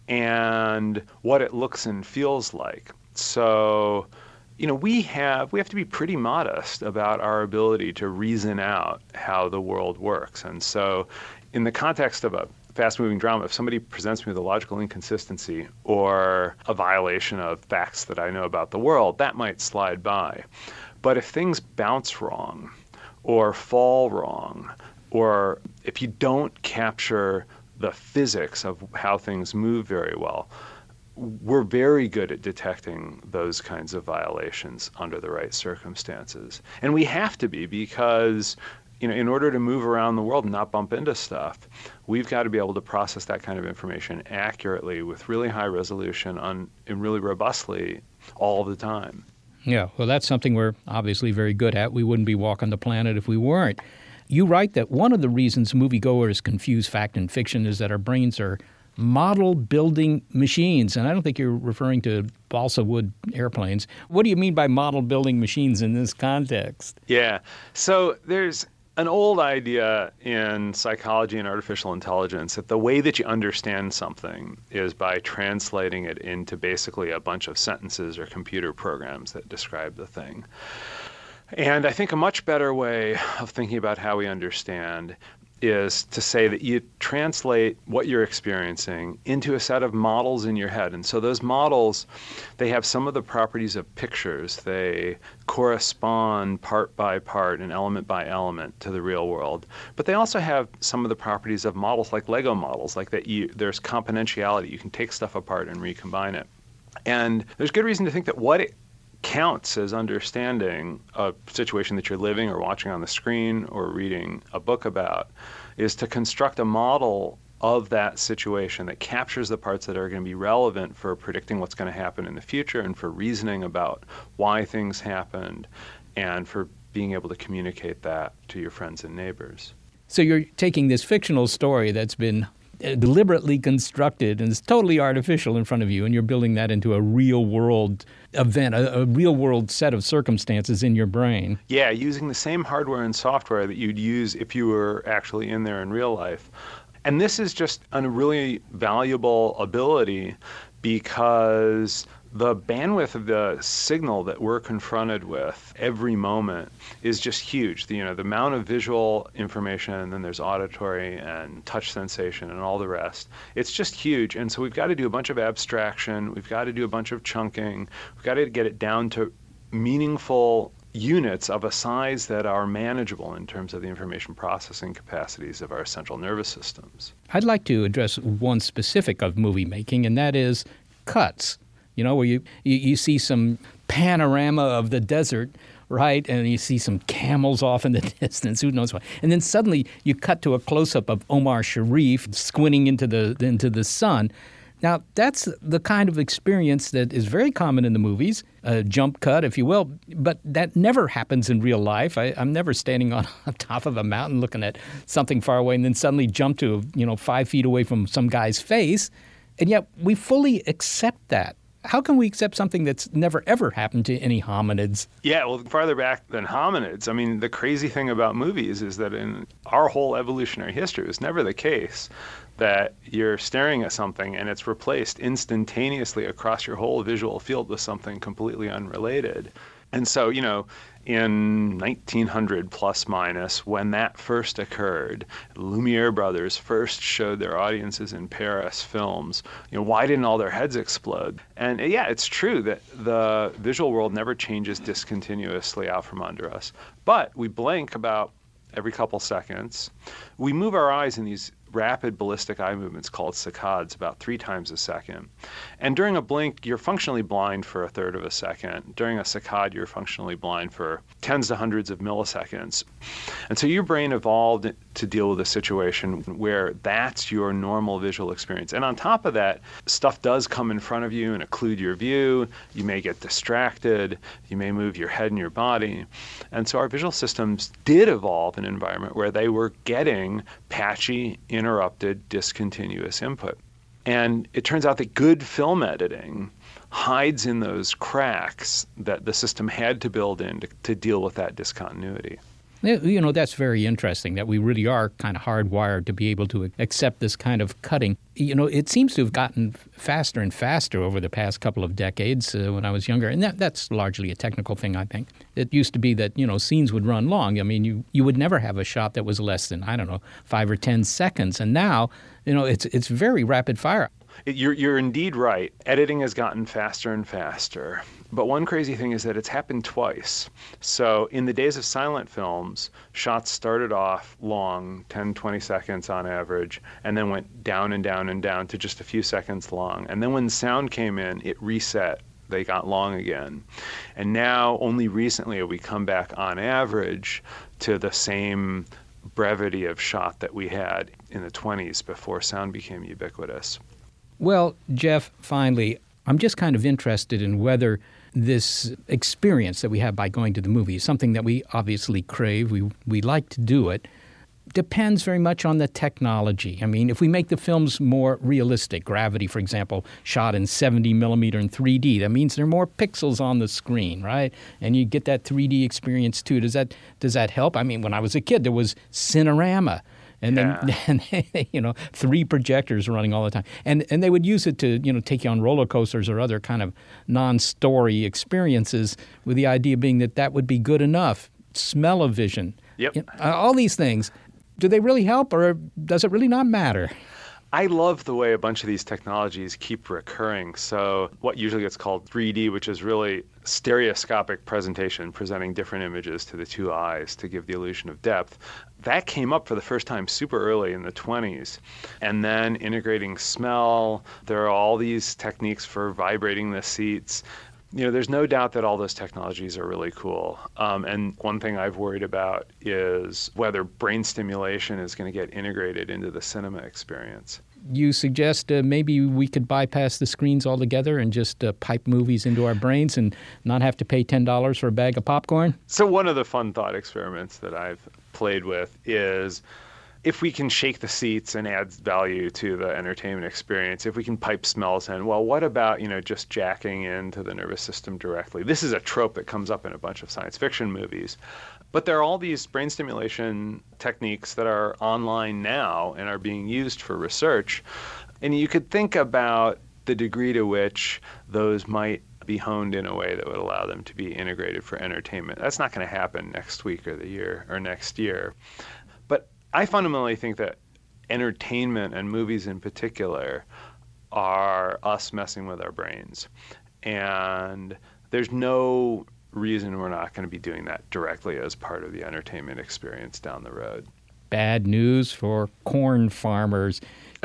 and what it looks and feels like. So, we have to be pretty modest about our ability to reason out how the world works. And so in the context of a fast-moving drama, if somebody presents me with a logical inconsistency or a violation of facts that I know about the world, that might slide by. But if things bounce wrong or fall wrong, or if you don't capture the physics of how things move very well, we're very good at detecting those kinds of violations under the right circumstances. And we have to be, because in order to move around the world and not bump into stuff, we've got to be able to process that kind of information accurately with really high resolution and really robustly all the time. Yeah, well, that's something we're obviously very good at. We wouldn't be walking the planet if we weren't. You write that one of the reasons moviegoers confuse fact and fiction is that our brains are model-building machines. And I don't think you're referring to balsa wood airplanes. What do you mean by model-building machines in this context? Yeah, so there's an old idea in psychology and artificial intelligence that the way that you understand something is by translating it into basically a bunch of sentences or computer programs that describe the thing. And I think a much better way of thinking about how we understand is to say that you translate what you're experiencing into a set of models in your head. And so those models, they have some of the properties of pictures. They correspond part by part and element by element to the real world. But they also have some of the properties of models like Lego models, like that there's componentiality. You can take stuff apart and recombine it. And there's good reason to think that what it counts as understanding a situation that you're living or watching on the screen or reading a book about is to construct a model of that situation that captures the parts that are going to be relevant for predicting what's going to happen in the future and for reasoning about why things happened and for being able to communicate that to your friends and neighbors. So you're taking this fictional story that's been deliberately constructed and it's totally artificial in front of you, and you're building that into a real-world event, a real-world set of circumstances in your brain. Yeah, using the same hardware and software that you'd use if you were actually in there in real life. And this is just a really valuable ability because the bandwidth of the signal that we're confronted with every moment is just huge. The amount of visual information, and then there's auditory and touch sensation and all the rest. It's just huge. And so we've got to do a bunch of abstraction. We've got to do a bunch of chunking. We've got to get it down to meaningful units of a size that are manageable in terms of the information processing capacities of our central nervous systems. I'd like to address one specific of movie making, and that is cuts. Where you see some panorama of the desert, right? And you see some camels off in the distance, who knows what. And then suddenly you cut to a close-up of Omar Sharif squinting into the sun. Now, that's the kind of experience that is very common in the movies, a jump cut, if you will, but that never happens in real life. I'm never standing on top of a mountain looking at something far away and then suddenly jump to 5 feet away from some guy's face, and yet we fully accept that. How can we accept something that's never, ever happened to any hominids? Yeah, well, farther back than hominids. I mean, the crazy thing about movies is that in our whole evolutionary history, it was never the case that you're staring at something and it's replaced instantaneously across your whole visual field with something completely unrelated. And so, in 1900 plus minus, when that first occurred, Lumiere brothers first showed their audiences in Paris films, why didn't all their heads explode? And yeah, it's true that the visual world never changes discontinuously out from under us. But we blink about every couple seconds. We move our eyes in these rapid ballistic eye movements called saccades about 3 times a second. And during a blink, you're functionally blind for a third of a second. During a saccade, you're functionally blind for tens to hundreds of milliseconds. And so your brain evolved to deal with a situation where that's your normal visual experience. And on top of that, stuff does come in front of you and occlude your view. You may get distracted. You may move your head and your body. And so our visual systems did evolve in an environment where they were getting patchy, interrupted, discontinuous input. And it turns out that good film editing hides in those cracks that the system had to build in to deal with that discontinuity. That's very interesting that we really are kind of hardwired to be able to accept this kind of cutting. It seems to have gotten faster and faster over the past couple of decades when I was younger. And that's largely a technical thing, I think. It used to be that, scenes would run long. I mean, you would never have a shot that was less than, 5 or 10 seconds. And now, it's very rapid fire. You're indeed right. Editing has gotten faster and faster. But one crazy thing is that it's happened twice. So in the days of silent films, shots started off long, 10, 20 seconds on average, and then went down and down and down to just a few seconds long. And then when sound came in, it reset. They got long again. And now, only recently have we come back on average to the same brevity of shot that we had in the 20s before sound became ubiquitous. Well, Jeff, finally, I'm just kind of interested in whether this experience that we have by going to the movies, something that we obviously crave, we like to do it, depends very much on the technology. I mean, if we make the films more realistic, Gravity, for example, shot in 70 millimeter in 3D, that means there are more pixels on the screen, right? And you get that 3D experience too. Does that help? I mean, when I was a kid, there was Cinerama. And then, 3 projectors running all the time. And they would use it to, take you on roller coasters or other kind of non-story experiences with the idea being that would be good enough. Smell-o-vision. Yep. All these things. do they really help, or does it really not matter? I love the way a bunch of these technologies keep recurring. So what usually gets called 3D, which is really stereoscopic presentation, presenting different images to the two eyes to give the illusion of depth, that came up for the first time super early in the 20s. And then integrating smell, there are all these techniques for vibrating the seats. There's no doubt that all those technologies are really cool. And one thing I've worried about is whether brain stimulation is going to get integrated into the cinema experience. You suggest maybe we could bypass the screens altogether and just pipe movies into our brains and not have to pay $10 for a bag of popcorn? So one of the fun thought experiments that I've played with is, if we can shake the seats and add value to the entertainment experience, if we can pipe smells in, well, what about, just jacking into the nervous system directly? This is a trope that comes up in a bunch of science fiction movies. But there are all these brain stimulation techniques that are online now and are being used for research. And you could think about the degree to which those might be honed in a way that would allow them to be integrated for entertainment. That's not going to happen next week or the year or next year. But I fundamentally think that entertainment, and movies in particular, are us messing with our brains. And there's no reason we're not going to be doing that directly as part of the entertainment experience down the road. Bad news for corn farmers.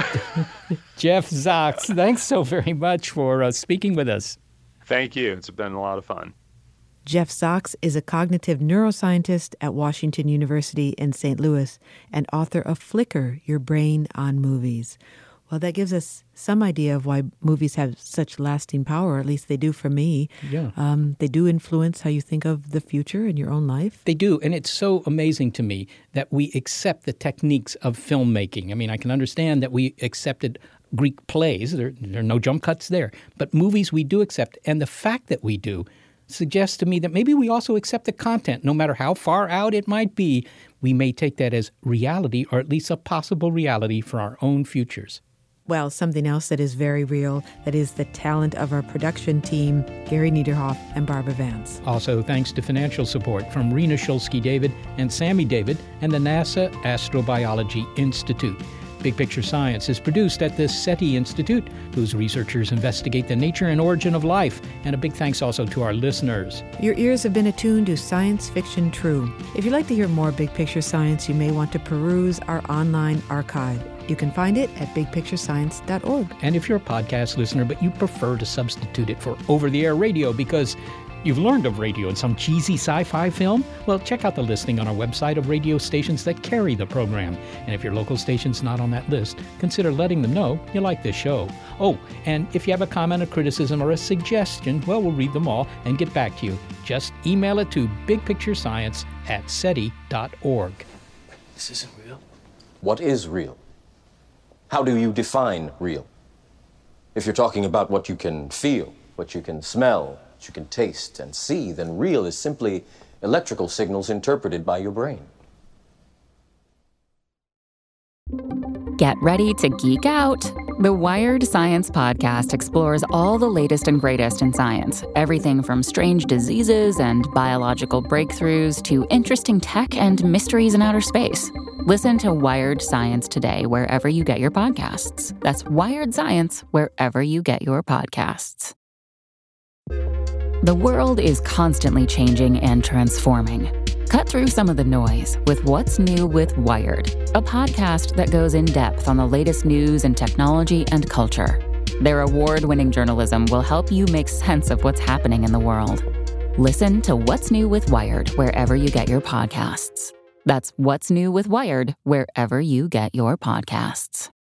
Jeff Sachs, thanks so very much for speaking with us. Thank you. It's been a lot of fun. Jeff Sachs is a cognitive neuroscientist at Washington University in St. Louis and author of Flicker, Your Brain on Movies. Well, that gives us some idea of why movies have such lasting power, or at least they do for me. Yeah. They do influence how you think of the future in your own life. They do, and it's so amazing to me that we accept the techniques of filmmaking. I mean, I can understand that we accepted Greek plays. There are no jump cuts there. But movies we do accept, and the fact that we do suggests to me that maybe we also accept the content, no matter how far out it might be. We may take that as reality, or at least a possible reality for our own futures. Well, something else that is very real, that is the talent of our production team, Gary Niederhoff and Barbara Vance. Also, thanks to financial support from Rena Shulsky-David and Sammy David and the NASA Astrobiology Institute. Big Picture Science is produced at the SETI Institute, whose researchers investigate the nature and origin of life. And a big thanks also to our listeners. Your ears have been attuned to Science Fiction True. If you'd like to hear more Big Picture Science, you may want to peruse our online archive. You can find it at bigpicturescience.org. And if you're a podcast listener, but you prefer to substitute it for over-the-air radio because you've learned of radio in some cheesy sci-fi film, well, check out the listing on our website of radio stations that carry the program. And if your local station's not on that list, consider letting them know you like this show. Oh, and if you have a comment, a criticism, or a suggestion, well, we'll read them all and get back to you. Just email it to bigpicturescience@seti.org. This isn't real. What is real? How do you define real? If you're talking about what you can feel, what you can smell, what you can taste and see, then real is simply electrical signals interpreted by your brain. Get ready to geek out. The Wired Science Podcast explores all the latest and greatest in science. Everything from strange diseases and biological breakthroughs to interesting tech and mysteries in outer space. Listen to Wired Science today wherever you get your podcasts. That's Wired Science wherever you get your podcasts. The world is constantly changing and transforming. Cut through some of the noise with What's New with Wired, a podcast that goes in depth on the latest news and technology and culture. Their award-winning journalism will help you make sense of what's happening in the world. Listen to What's New with Wired wherever you get your podcasts. That's What's New with Wired wherever you get your podcasts.